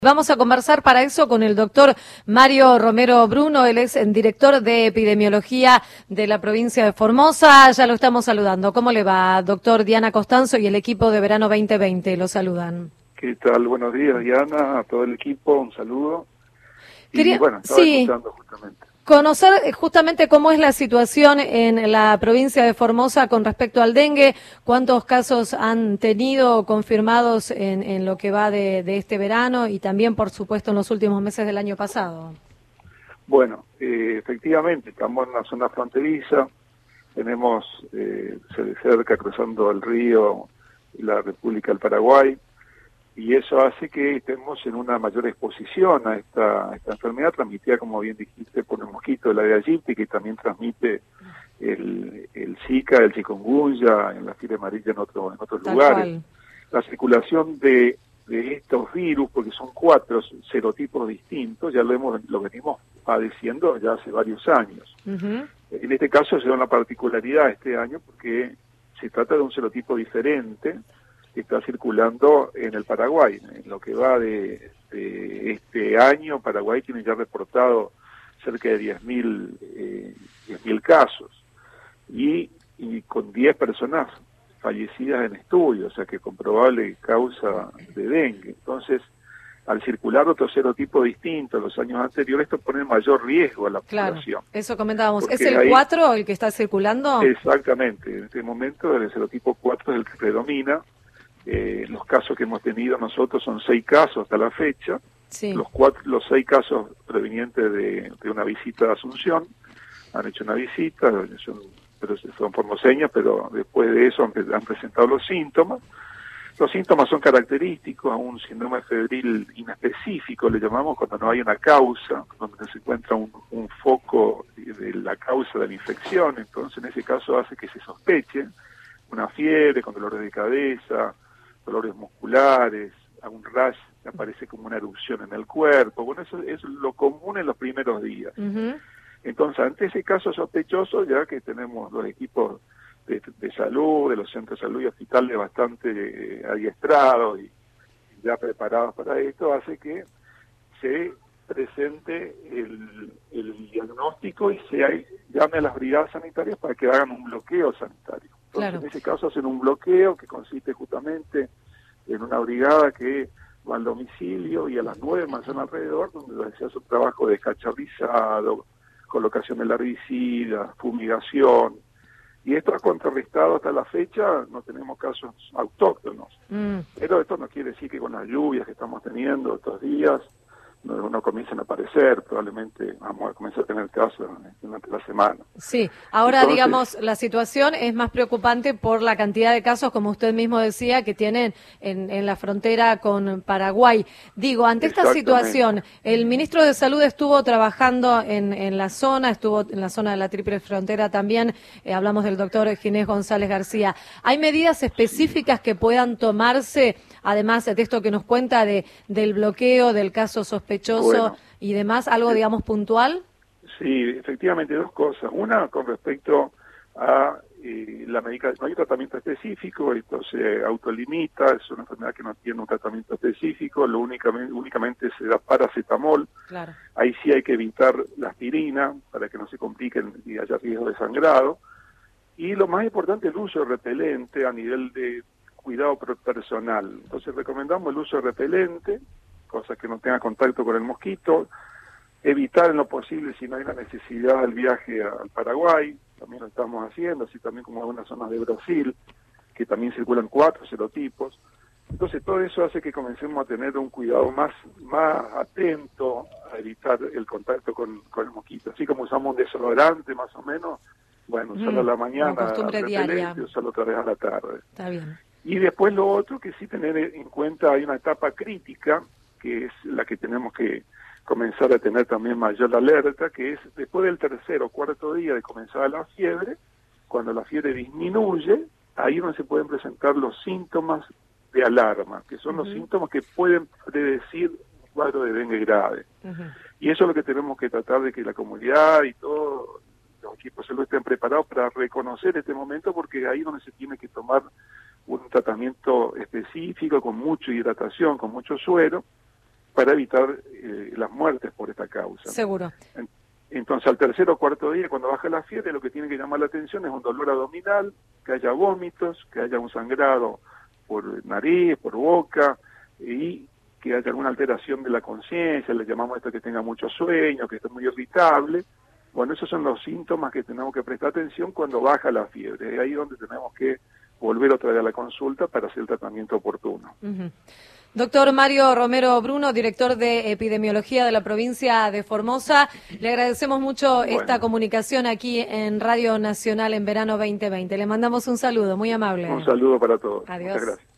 Vamos a conversar para eso con el doctor Mario Romero Bruno, él es el director de epidemiología de la provincia de Formosa. Ya lo estamos saludando. ¿Cómo le va, doctor? Diana Costanzo y el equipo de verano 2020 lo saludan. ¿Qué tal? Buenos días, Diana, a todo el equipo, un saludo. Y bueno, estaba escuchando justamente. Conocer justamente cómo es la situación en la provincia de Formosa con respecto al dengue, cuántos casos han tenido confirmados en lo que va de este verano y también, por supuesto, en los últimos meses del año pasado. Bueno, efectivamente, estamos en una zona fronteriza, tenemos cerca cruzando el río la República del Paraguay, y eso hace que estemos en una mayor exposición a esta enfermedad transmitida, como bien dijiste, por el mosquito de la Aedes aegypti, que también transmite el Zika, el chikungunya, en la fiebre amarilla en otros lugares. La circulación de estos virus, porque son 4 serotipos distintos, ya lo venimos padeciendo ya hace varios años. En este caso se da una particularidad este año porque se trata de un serotipo diferente que está circulando en el Paraguay. En lo que va de este año, Paraguay tiene ya reportado cerca de 10.000 casos y con 10 personas fallecidas en estudio, o sea que con probable causa de dengue. Entonces, al circular otro serotipo distinto en los años anteriores, esto pone mayor riesgo a la población. Eso comentábamos. ¿Es el 4 el que está circulando? Exactamente. En este momento el serotipo 4 es el que predomina. Los casos que hemos tenido nosotros son 6 casos hasta la fecha. Sí. Los 6 casos provenientes de una visita de Asunción. Han hecho una visita, son formoseñas, pero después de eso han presentado los síntomas. Los síntomas son característicos a un síndrome febril inespecífico, le llamamos, cuando no hay una causa, donde se encuentra un foco de la causa de la infección. Entonces, en ese caso hace que se sospeche una fiebre con dolores de cabeza, dolores musculares, un rash que aparece como una erupción en el cuerpo. Bueno, eso es lo común en los primeros días. Entonces, ante ese caso sospechoso, ya que tenemos los equipos de salud, de los centros de salud y hospitales bastante adiestrados y ya preparados para esto, hace que se presente el diagnóstico y llame a las brigadas sanitarias para que hagan un bloqueo sanitario. Entonces, en ese caso hacen un bloqueo que consiste justamente en una brigada que va al domicilio y a las 9 manzanas alrededor, donde se hace un trabajo de descacharrizado, colocación del herbicida, fumigación, y esto ha contrarrestado hasta la fecha, no tenemos casos autóctonos. Pero esto no quiere decir que con las lluvias que estamos teniendo estos días, no comiencen a aparecer, probablemente vamos a comenzar a tener casos durante la semana. Sí, ahora entonces, digamos, la situación es más preocupante por la cantidad de casos, como usted mismo decía, que tienen en la frontera con Paraguay. Digo, ante esta situación, el ministro de Salud estuvo trabajando en la zona, estuvo en la zona de la Triple Frontera también, hablamos del doctor Ginés González García. ¿Hay medidas específicas que puedan tomarse, además de esto que nos cuenta del bloqueo, del caso sospechoso y demás, algo, digamos, puntual? Sí, efectivamente, 2 cosas. Una, con respecto a la medicación, no hay tratamiento específico, esto se autolimita, es una enfermedad que no tiene un tratamiento específico, únicamente se da paracetamol. Claro. Ahí sí hay que evitar la aspirina para que no se compliquen y haya riesgo de sangrado. Y lo más importante, el uso de repelente a nivel de cuidado personal. Entonces recomendamos el uso de repelente, cosas que no tenga contacto con el mosquito, evitar en lo posible, si no hay la necesidad, el viaje al Paraguay, también lo estamos haciendo, así también como algunas zonas de Brasil, que también circulan 4 serotipos. Entonces todo eso hace que comencemos a tener un cuidado más atento a evitar el contacto con el mosquito. Así como usamos un desodorante más o menos, bueno, usarlo a la mañana, costumbre diaria, usarlo otra vez a la tarde. Está bien. Y después lo otro que sí tener en cuenta, hay una etapa crítica, que es la que tenemos que comenzar a tener también mayor alerta, que es después del 3.º o 4.º día de comenzar la fiebre, cuando la fiebre disminuye, ahí donde se pueden presentar los síntomas de alarma, que son los síntomas que pueden predecir un cuadro de dengue grave. Y eso es lo que tenemos que tratar de que la comunidad y todos los equipos de salud estén preparados para reconocer este momento, porque ahí es donde se tiene que tomar un tratamiento específico, con mucha hidratación, con mucho suero, para evitar las muertes por esta causa. Seguro. Entonces, al tercer o cuarto día, cuando baja la fiebre, lo que tiene que llamar la atención es un dolor abdominal, que haya vómitos, que haya un sangrado por nariz, por boca, y que haya alguna alteración de la conciencia, le llamamos esto que tenga mucho sueño, que esté muy irritable. Bueno, esos son los síntomas que tenemos que prestar atención cuando baja la fiebre. Es ahí donde tenemos que volver otra vez a la consulta para hacer el tratamiento oportuno. Doctor Mario Romero Bruno, director de epidemiología de la provincia de Formosa, le agradecemos mucho esta comunicación aquí en Radio Nacional en verano 2020. Le mandamos un saludo, muy amable. Un saludo para todos. Adiós. Muchas gracias.